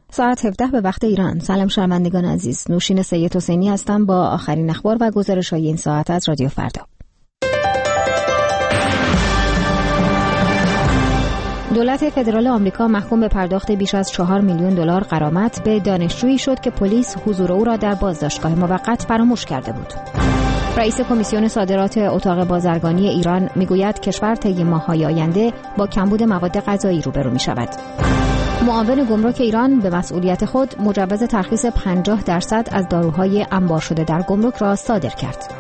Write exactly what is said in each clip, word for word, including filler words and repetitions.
ساعت هفده به وقت ایران. سلام شنوندگان عزیز، نوشین سید حسینی هستم با آخرین اخبار و گزارش‌های این ساعت از رادیو فردا. دولت فدرال آمریکا محکوم به پرداخت بیش از چهار میلیون دلار غرامت به دانشجویی شد که پلیس حضور او را در بازداشتگاه موقت فراموش کرده بود. رئیس کمیسیون صادرات اتاق بازرگانی ایران میگوید کشور طی ماه‌های آینده با کمبود مواد غذایی روبرو می‌شود. معاون گمرک ایران به مسئولیت خود مجوز ترخیص پنجاه درصد از داروهای انبار شده در گمرک را صادر کرد.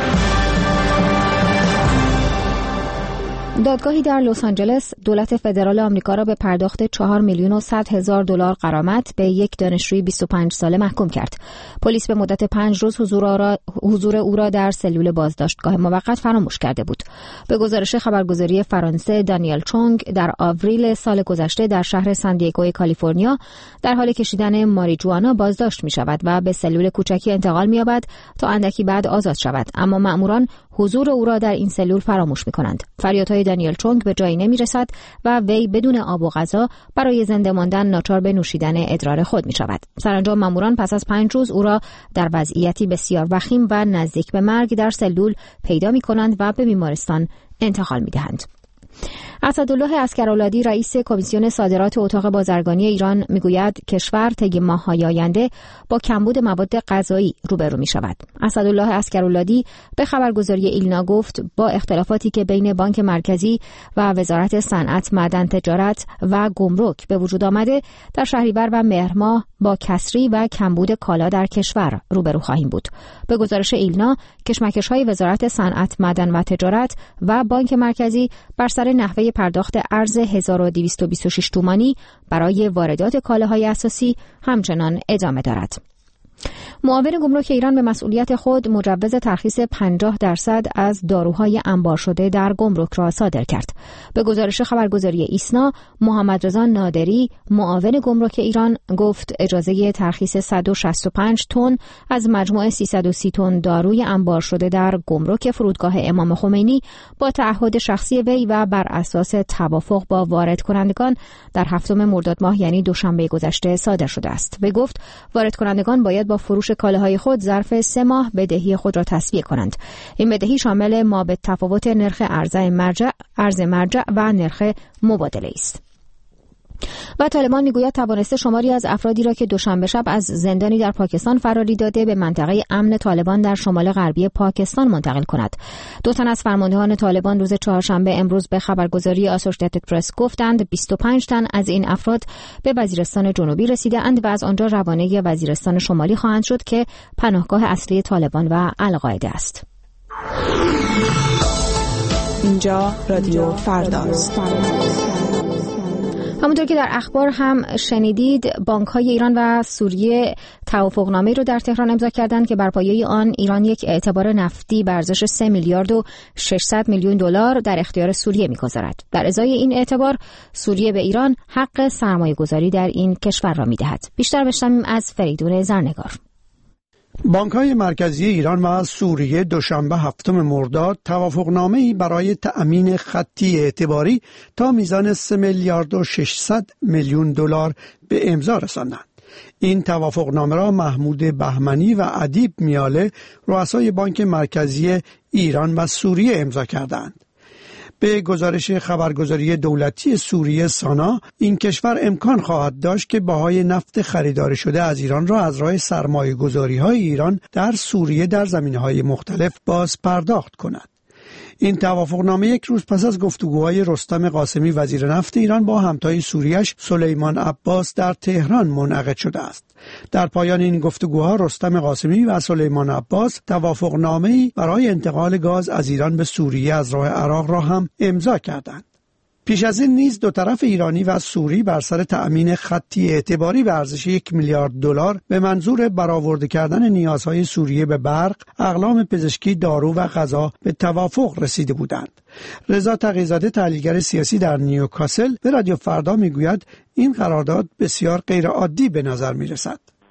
دادگاهی در لس آنجلس دولت فدرال آمریکا را به پرداخت چهار میلیون و صد هزار دلار غرامت به یک دانشجوی بیست و پنج ساله محکوم کرد. پلیس به مدت پنج روز حضور, را، حضور او را در سلول بازداشتگاه موقت فراموش کرده بود. به گزارش خبرگزاری فرانسه، دانیل چونگ در آوریل سال گذشته در شهر ساندیگو کالیفرنیا در حال کشیدن ماریجوانا بازداشت می شود و به سلول کوچکی انتقال می یابد تا اندکی بعد آزاد شود، اما مأموران حضور او را در این سلول فراموش می کنند. فریادهای دانیل چونگ به جایی نمی رسد و وی بدون آب و غذا برای زنده ماندن ناچار به نوشیدن ادرار خود می شود. سرانجام ماموران پس از پنج روز او را در وضعیتی بسیار وخیم و نزدیک به مرگ در سلول پیدا می کنند و به بیمارستان انتقال می دهند. اسدالله عسکرالعادی رئیس کمیسیون صادرات اتاق بازرگانی ایران میگوید کشور طی ماه‌های آینده با کمبود مواد غذایی روبرو می‌شود. اسدالله عسکرالعادی به خبرگزاری ایلنا گفت با اختلافاتی که بین بانک مرکزی و وزارت صنعت، معدن، تجارت و گمرک به وجود آمده، در شهریور و مهر ماه با کسری و کمبود کالا در کشور روبرو خواهیم بود. به گزارش ایلنا، کشمکش‌های وزارت صنعت، معدن و تجارت و بانک مرکزی بر سر نحوه پرداخت ارز هزار و دویست و بیست و شش تومانی برای واردات کالاهای اساسی همچنان ادامه دارد. معاون گمرک ایران به مسئولیت خود مجوز ترخیص پنجاه درصد از داروهای انبار شده در گمرک را صادر کرد. به گزارش خبرگزاری ایسنا، محمد رضا نادری معاون گمرک ایران گفت اجازه ترخیص صد و شصت و پنج تن از مجموع سیصد و سی تن داروی انبار شده در گمرک فرودگاه امام خمینی با تعهد شخصی وی و بر اساس توافق با وارد کنندگان در هفتم مرداد ماه یعنی دوشنبه گذشته صادر شده است. به گفت وارد کنندگان باید با فروش کالاهای خود ظرف سه ماه بدهی خود را تسویه کنند. این بدهی شامل مابع تفاوت نرخ ارز مرجع، ارز مرجع و نرخ مبادله است. و طالبان میگوید توانسته شماری از افرادی را که دوشنبه شب از زندانی در پاکستان فراری داده به منطقه امن طالبان در شمال غربی پاکستان منتقل کند. دو تن از فرماندهان طالبان روز چهارشنبه امروز به خبرگزاری آسوشییتد پرس گفتند بیست و پنج تن از این افراد به وزیرستان جنوبی رسیده‌اند و از آنجا روانه وزیرستان شمالی خواهند شد که پناهگاه اصلی طالبان و القاعده است. اینجا رادیو فرداست. همونطور که در اخبار هم شنیدید، بانک‌های ایران و سوریه توافقنامه‌ای رو در تهران امضا کردند که بر پایه آن ایران یک اعتبار نفتی به ارزش سه میلیارد و ششصد میلیون دلار در اختیار سوریه می‌گذارد. در ازای این اعتبار، سوریه به ایران حق سرمایه‌گذاری در این کشور را می‌دهد. بیشتر بشنویم از فریدون زرنگار. بانک‌های مرکزی ایران و سوریه دوشنبه هفتم مرداد توافقنامه‌ای برای تأمین خطی اعتباری تا میزان سه میلیارد و ششصد میلیون دلار به امضا رساندند. این توافقنامه را محمود بهمنی و ادیب میاله رؤسای بانک مرکزی ایران و سوریه امضا کردند. به گزارش خبرگزاری دولتی سوریه سانا، این کشور امکان خواهد داشت که بهای نفت خریداری شده از ایران را از راه سرمایه‌گذاری‌های ایران در سوریه در زمینه‌های مختلف باز پرداخت کند. این توافقنامه یک روز پس از گفتگوهای رستم قاسمی وزیر نفت ایران با همتای سوریش سلیمان عباس در تهران منعقد شده است. در پایان این گفتگوها رستم قاسمی و سلیمان عباس توافقنامه‌ای برای انتقال گاز از ایران به سوریه از راه عراق را هم امضا کردند. پیش از این نیز دو طرف ایرانی و سوری بر سر تأمین خطی اعتباری به ارزش یک میلیارد دلار به منظور برآورده کردن نیازهای سوریه به برق، اقلام پزشکی، دارو و غذا به توافق رسیده بودند. رضا تقی‌زاده، تحلیلگر سیاسی در نیوکاسل، به رادیو فردا میگوید این قرارداد بسیار غیرعادی به نظر میرسد.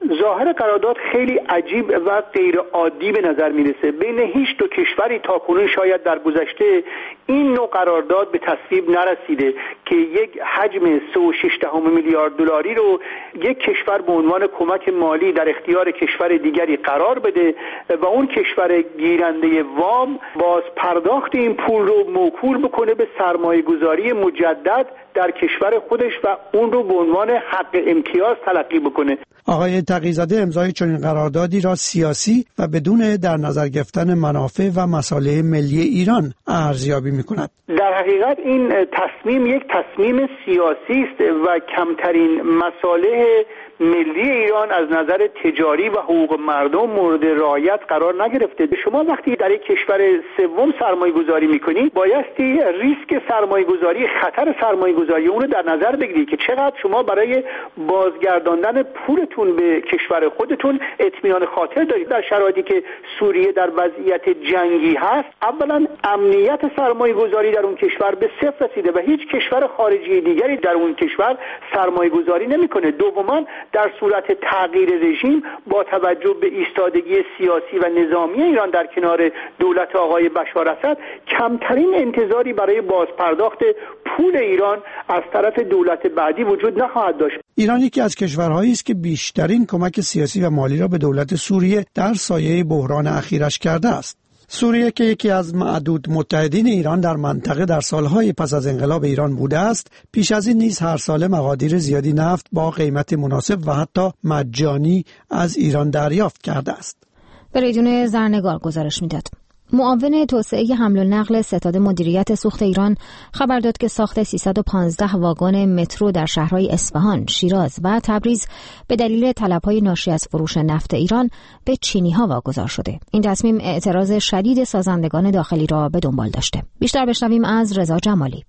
ظاهر قرارداد خیلی عجیب و غیر عادی به نظر میرسه. بین هیچ دو کشوری تاکنون شاید در گذشته این نوع قرارداد به تصویب نرسیده که یک حجم سه و شش دهم میلیارد دلاری رو یک کشور به عنوان کمک مالی در اختیار کشور دیگری قرار بده و اون کشور گیرنده وام باز پرداخت این پول رو موکول بکنه به سرمایه گذاری مجدد در کشور خودش و اون رو به عنوان حق امتیاز تلقی بکنه. آقای تقی‌زاده امضای چنین قراردادی را سیاسی و بدون در نظر گرفتن منافع و مصالح ملی ایران ارزیابی می‌کند. در حقیقت این تصمیم یک تصمیم سیاسی است و کمترین مصالح ملی ایران از نظر تجاری و حقوق مردم مورد رعایت قرار نگرفته. شما وقتی در یک کشور سوم سرمایه گذاری میکنید بایستی ریسک سرمایه گذاری، خطر سرمایه گذاری اون رو در نظر بگیرید که چقدر شما برای بازگرداندن پولتون به کشور خودتون اطمینان خاطر دارید. در شرایطی که سوریه در وضعیت جنگی هست، اولا امنیت سرمایه گذاری در اون کشور به صفر رسیده و هیچ کشور خارجی دیگری در اون کشور سرمایه گذاری نمیکنه. دوما در صورت تغییر رژیم با توجه به ایستادگی سیاسی و نظامی ایران در کنار دولت آقای بشار اسد کمترین انتظاری برای بازپرداخت پول ایران از طرف دولت بعدی وجود نخواهد داشت. ایران یکی از کشورهایی است که بیشترین کمک سیاسی و مالی را به دولت سوریه در سایه بحران اخیرش کرده است. سوریه که یکی از معدود متحدین ایران در منطقه در سالهای پس از انقلاب ایران بوده است، پیش از این نیز هر ساله مقادیر زیادی نفت با قیمت مناسب و حتی مجانی از ایران دریافت کرده است. فریدون زرنگار گزارش میداد. معاون توسعه حمل و نقل ستاد مدیریت سوخت ایران خبر داد که ساخت سیصد و پانزده واگن مترو در شهرهای اصفهان، شیراز و تبریز به دلیل طلب‌های ناشی از فروش نفت ایران به چینی‌ها واگذار شده. این تصمیم اعتراض شدید سازندگان داخلی را به دنبال داشته. بیشتر بشنویم از رضا جمالی.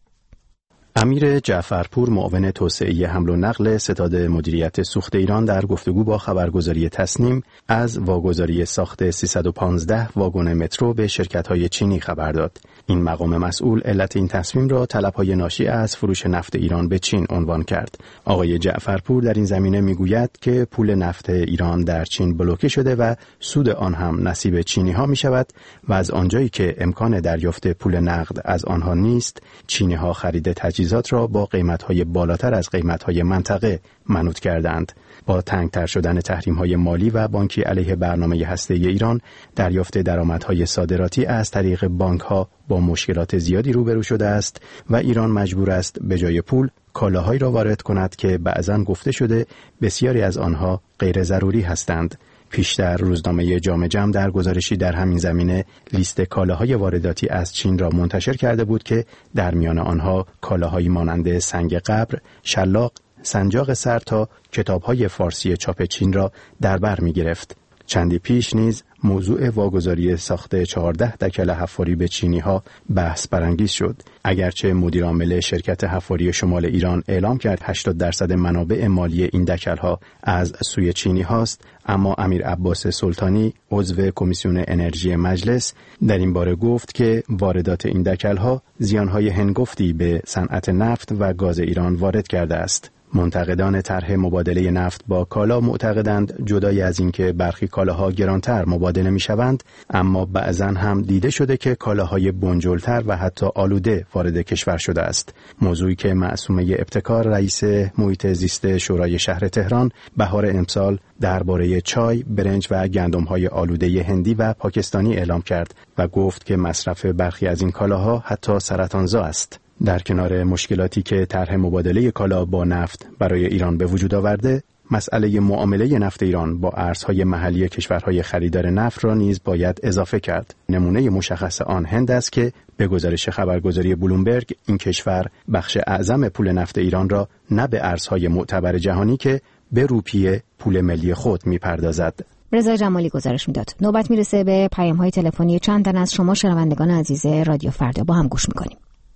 امیر جعفرپور معاون توسعه حمل و نقل ستاد مدیریت سوخت ایران در گفتگو با خبرگزاری تصنیم از واگذاری ساخت سیصد و پانزده واگن مترو به شرکت‌های چینی خبر داد. این مقام مسئول علت این تصمیم را طلب‌های ناشی از فروش نفت ایران به چین عنوان کرد. آقای جعفرپور در این زمینه میگوید که پول نفت ایران در چین بلوکه شده و سود آن هم نصیب چینی‌ها می‌شود و از آنجایی که امکان دریافت پول نقد از آنها نیست، چینی‌ها خرید تجهیزات را با قیمت‌های بالاتر از قیمت‌های منطقه منوط کردند. با تنگتر شدن تحریم‌های مالی و بانکی علیه برنامه هسته‌ای ایران، دریافت درآمدهای صادراتی از طریق بانک‌ها با مشکلات زیادی روبرو شده است و ایران مجبور است به جای پول کالاهایی را وارد کند که بعضاً گفته شده بسیاری از آنها غیر ضروری هستند. پیشتر روزنامه جامع جم در گزارشی در همین زمینه لیست کالاهای وارداتی از چین را منتشر کرده بود که در میان آنها کالاهایی مانند سنگ قبر، شلاق، سنجاق سر تا کتاب‌های فارسی چاپ چین را در بر می‌گرفت. چندی پیش نیز موضوع واگذاری ساخت چهارده دکل حفاری به چینی‌ها بحث برانگیز شد. اگرچه مدیر عامل شرکت حفاری شمال ایران اعلام کرد هشتاد درصد منابع مالی این دکل‌ها از سوی چینی هاست، اما امیر عباس سلطانی عضو کمیسیون انرژی مجلس در این باره گفت که واردات این دکل‌ها زیان‌های هنگفتی به صنعت نفت و گاز ایران وارد کرده است. منتقدان طرح مبادله نفت با کالا معتقدند جدای از اینکه برخی کالاها گرانتر مبادله می‌شوند، اما بعضاً هم دیده شده که کالاهای بنجلتر و حتی آلوده وارد کشور شده است. موضوعی که معصومه ابتکار رئیس محیط زیست شورای شهر تهران بهار امسال درباره چای، برنج و گندم‌های آلوده هندی و پاکستانی اعلام کرد و گفت که مصرف برخی از این کالاها حتی سرطانزا است. در کنار مشکلاتی که طرح مبادله کالا با نفت برای ایران به وجود آورده، مسئله معامله نفت ایران با ارزهای محلی کشورهای خریدار نفت را نیز باید اضافه کرد. نمونه مشخص آن هند است که به گزارش خبرگزاری بلومبرگ این کشور بخش اعظم پول نفت ایران را نه به ارزهای معتبر جهانی که به روپیه پول ملی خود می‌پردازد. رضا جمالی گزارش میداد. نوبت میرسه به پیام‌های تلفنی چند تن از شما شنوندگان عزیز رادیو فردا. با هم گوش می‌کنیم.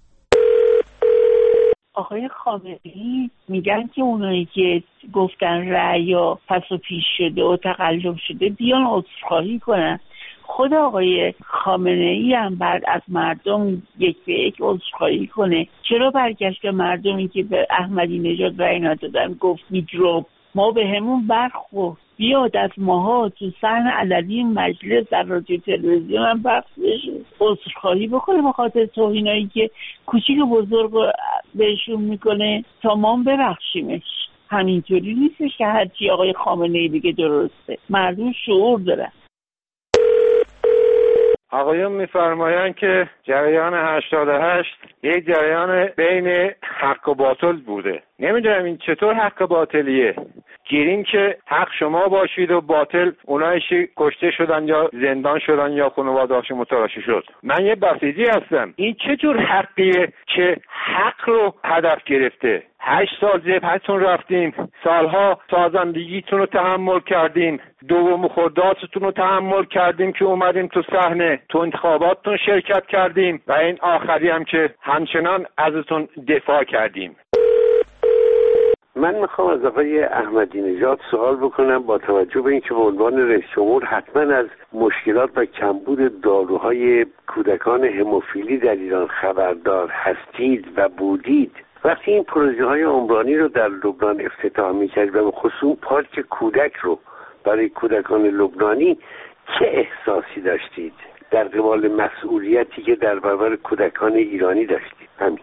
آقای خامنه‌ای میگن که اونایی که گفتن رأی یا پس و پیش شده و تقلب شده بیان عذرخواهی کنن. خود آقای خامنه‌ای هم بعد از مردم یک به یک عذرخواهی کنه. چرا برگشت به مردمی که به احمدی نژاد رأی ندادن گفت میدرو ما به همون برخورد؟ بیاد از ماها تو صحن علنی مجلس در رادیو تلویزیون هم پخش بشه، عذرخواهی بکنه به خاطر توهینایی که کوچیک و بزرگ بهشون میکنه تا ما هم ببخشیمش. همینطوری نیستش که هرچی آقای خامنه‌ای بگه درسته. مردم شعور دارن. آقایون میفرمایند که جریان هشتاد و هشت یک جریان بین حق و باطل بوده. نمیدونم این چطور حق و باطلیه. گیریم که حق شما باشید و باطل اونایشی کشته شدن یا زندان شدن یا خانواده‌هاشون متلاشی شد. من یه بسیجی هستم. این چطور حقیه که حق رو هدف گرفته؟ هشت سال جبهتون رفتیم، سالها سازندگیتون رو تحمل کردیم، دوم خردادتون رو تحمل کردیم که اومدیم تو صحنه، تو انتخاباتتون شرکت کردیم و این آخری هم که همچنان ازتون دفاع کردیم. من میخوام از آقای احمدی نژاد سوال بکنم با توجه به اینکه به عنوان رئیس جمهور حتما از مشکلات و کمبود داروهای کودکان هموفیلی در ایران خبردار هستید و بودید. وقتی این پروژه های عمرانی رو در لبنان افتتاح میکرد و به خصوص پارک کودک رو برای کودکان لبنانی، چه احساسی داشتید در قبال مسئولیتی که در برابر کودکان ایرانی داشتید؟ همین.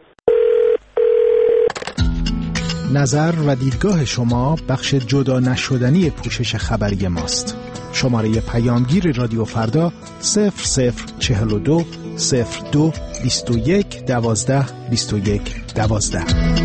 نظر و دیدگاه شما بخش جدا نشدنی پوشش خبری ماست. شماره پیامگیر رادیو فردا صفر صفر چهل و دو صفر دو بیست و یک دوازده بیست و یک دوازده.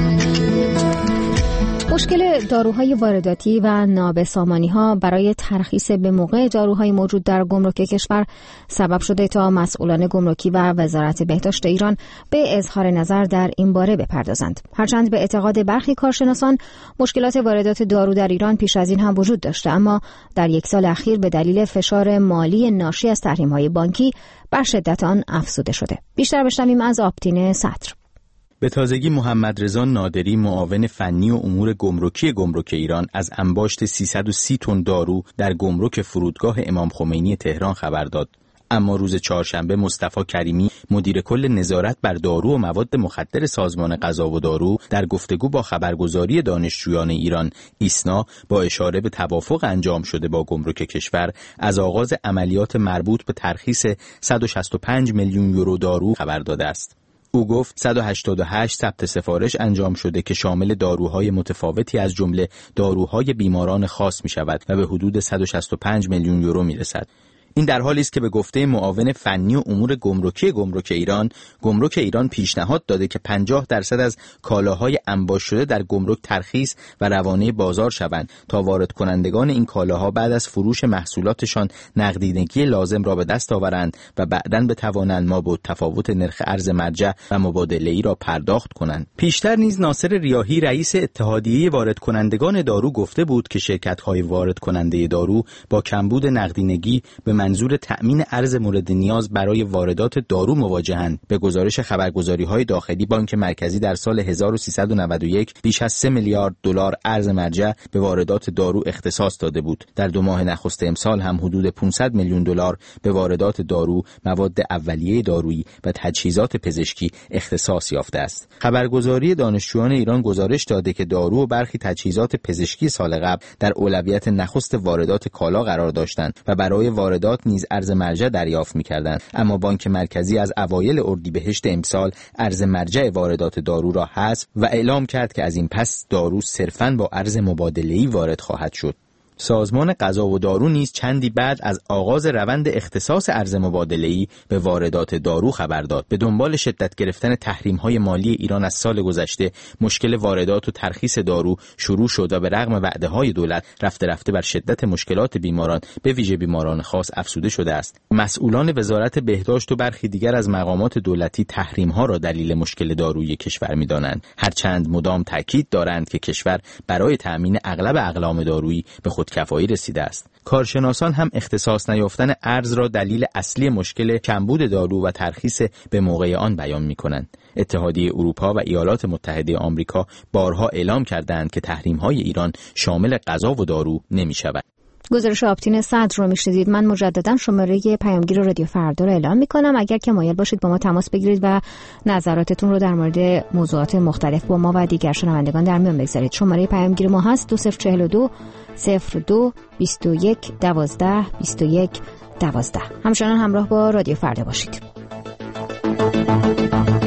مشکل داروهای وارداتی و نابسامانی‌ها برای ترخیص به موقع داروهای موجود در گمرک کشور سبب شده تا مسئولان گمرکی و وزارت بهداشت ایران به اظهار نظر در این باره بپردازند. هرچند به اعتقاد برخی کارشناسان مشکلات واردات دارو در ایران پیش از این هم وجود داشته، اما در یک سال اخیر به دلیل فشار مالی ناشی از تحریم‌های بانکی بر شدت آن افزوده شده. بیشتر بشنویم از آبتین صدر. به تازگی محمد رضا نادری معاون فنی و امور گمرکی گمرک ایران از انباشت سیصد و سی تن دارو در گمرک فرودگاه امام خمینی تهران خبر داد. اما روز چهارشنبه مصطفی کریمی مدیر کل نظارت بر دارو و مواد مخدر سازمان غذا و دارو در گفتگو با خبرگزاری دانشجویان ایران ایسنا با اشاره به توافق انجام شده با گمرک کشور از آغاز عملیات مربوط به ترخیص صد و شصت و پنج میلیون یورو دارو خبر داده است. او گفت صد و هشتاد و هشت ثبت سفارش انجام شده که شامل داروهای متفاوتی از جمله داروهای بیماران خاص می شود و به حدود صد و شصت و پنج میلیون یورو می رسد. این در حالی است که به گفته معاون فنی و امور گمرکی گمرک ایران، گمرک ایران پیشنهاد داده که پنجاه درصد از کالاهای انباش شده در گمرک ترخیص و روانه بازار شوند تا وارد کنندگان این کالاها بعد از فروش محصولاتشان نقدینگی لازم را به دست آورند و بعداً بتوانند ما با تفاوت نرخ ارز مرجع و مبادله‌ای را پرداخت کنند. پیشتر نیز ناصر ریاحی رئیس اتحادیه وارد کنندگان دارو گفته بود که شرکت‌های وارد کننده دارو با کمبود نقدینگی به منظور تأمین ارز مورد نیاز برای واردات دارو مواجهند. به گزارش خبرگزاری‌های داخلی بانک مرکزی در سال هزار و سیصد و نود و یک بیش از سه میلیارد دلار ارز مرجع به واردات دارو اختصاص داده بود. در دو ماه نخست امسال هم حدود پانصد میلیون دلار به واردات دارو، مواد اولیه دارویی و تجهیزات پزشکی اختصاص یافته است. خبرگزاری دانشجویان ایران گزارش داده که دارو و برخی تجهیزات پزشکی سال قبل در اولویت نخست واردات کالا قرار داشتند و برای واردات نیز ارز مرجع دریافت می‌کردند، اما بانک مرکزی از اوایل اردیبهشت امسال ارز مرجع واردات دارو را حذف و اعلام کرد که از این پس دارو صرفاً با ارز مبادله‌ای وارد خواهد شد. سازمان غذا و دارو نیز چندی بعد از آغاز روند اختصاص ارز مبادله‌ای به واردات دارو خبر داد. به دنبال شدت گرفتن تحریم‌های مالی ایران از سال گذشته، مشکل واردات و ترخیص دارو شروع شد و به رغم وعده‌های دولت رفته رفته بر شدت مشکلات بیماران، به ویژه بیماران خاص، افزوده شده است. مسئولان وزارت بهداشت و برخی دیگر از مقامات دولتی تحریم‌ها را دلیل مشکل دارویی کشور می‌دانند، هرچند مدام تاکید دارند که کشور برای تأمین اغلب اقلام دارویی به خود کفایی رسیده است. کارشناسان هم اختصاص نیافتن ارز را دلیل اصلی مشکل کمبود دارو و ترخیص به موقع آن بیان می‌کنند. اتحادیه اروپا و ایالات متحده آمریکا بارها اعلام کردند که تحریم‌های ایران شامل غذا و دارو نمی‌شود. گزارش آپتین صدر رو میشنیدید. من مجددا شماره پیامگیر رادیو فردا رو اعلام میکنم. اگر که مایل باشید با ما تماس بگیرید و نظراتتون رو در مورد موضوعات مختلف با ما و دیگر شنوندگان در میان بگذارید. شماره پیامگیر ما هست دو صفر چهل و دو صفر دو بیست و یک دوازده بیست و یک دوازده. همچنان همراه با رادیو فردا باشید.